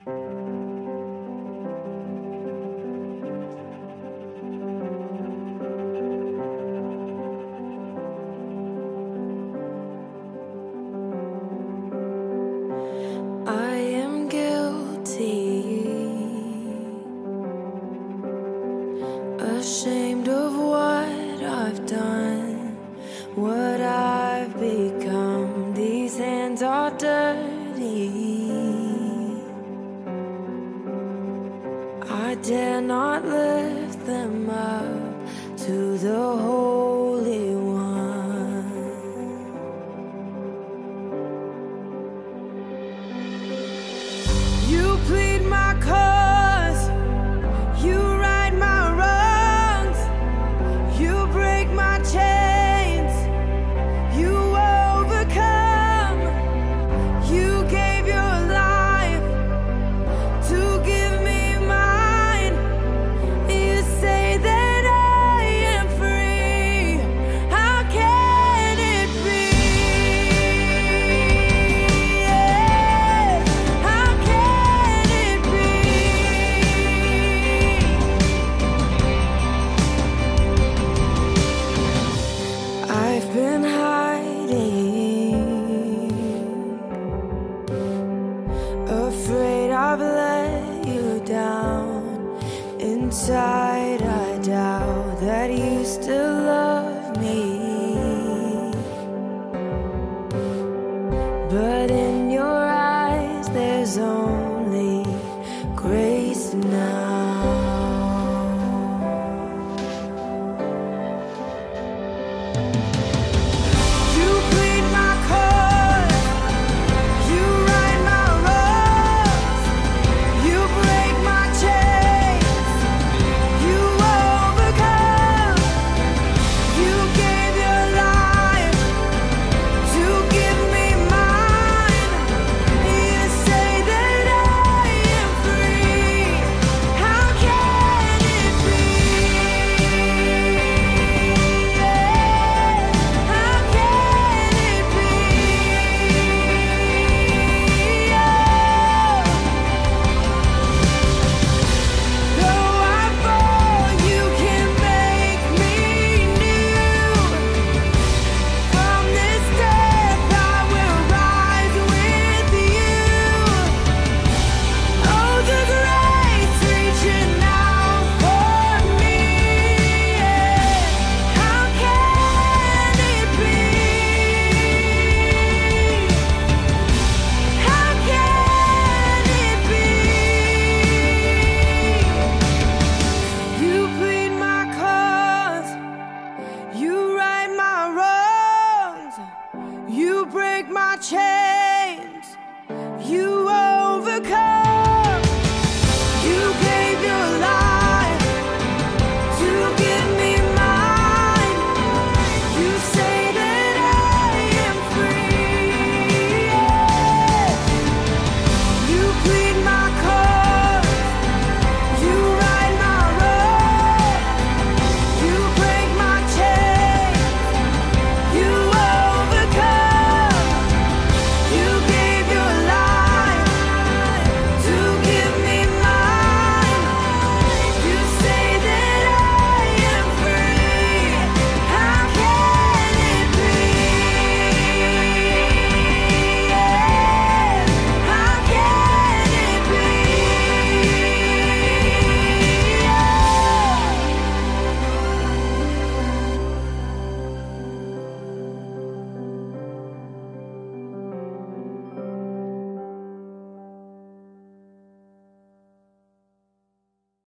I am guilty, ashamed of what I've done, what I've become. These hands are dirty. I dare not lift them up to the Holy One. You plead my cause, you right my wrongs, you break my chains, you overcome, you gave your life to give me mine. You say that I am free, how can it be? How can it be? I've been hiding, afraid I've let you down. Inside I doubt that you still love me, but in your eyes there's only grace.